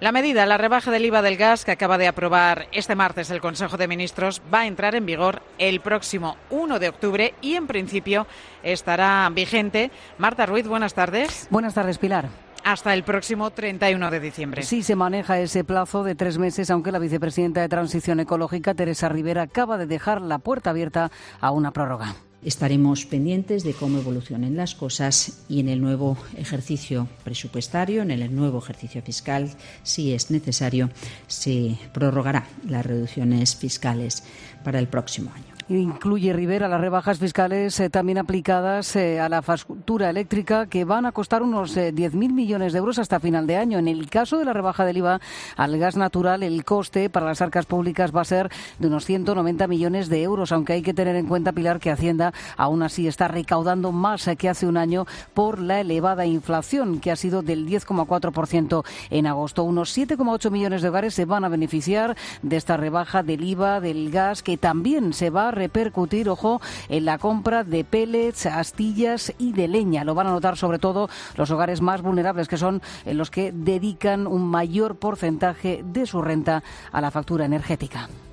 La medida, la rebaja del IVA del gas que acaba de aprobar este martes el Consejo de Ministros, va a entrar en vigor el próximo 1 de octubre y en principio estará vigente. Marta Ruiz, buenas tardes. Buenas tardes, Pilar. Hasta el próximo 31 de diciembre. Sí, se maneja ese plazo de 3 meses, aunque la vicepresidenta de Transición Ecológica, Teresa Rivera, acaba de dejar la puerta abierta a una prórroga. Estaremos pendientes de cómo evolucionen las cosas y en el nuevo ejercicio presupuestario, en el nuevo ejercicio fiscal, si es necesario, se prorrogará las reducciones fiscales para el próximo año. Incluye Rivera las rebajas fiscales también aplicadas a la factura eléctrica, que van a costar unos 10.000 millones de euros hasta final de año. En el caso de la rebaja del IVA al gas natural, el coste para las arcas públicas va a ser de unos 190 millones de euros, aunque hay que tener en cuenta, Pilar, que Hacienda aún así está recaudando más que hace un año por la elevada inflación, que ha sido del 10,4% en agosto. Unos 7,8 millones de hogares se van a beneficiar de esta rebaja del IVA del gas, que también se va a repercutir, ojo, en la compra de pellets, astillas y de leña. Lo van a notar sobre todo los hogares más vulnerables, que son los que dedican un mayor porcentaje de su renta a la factura energética.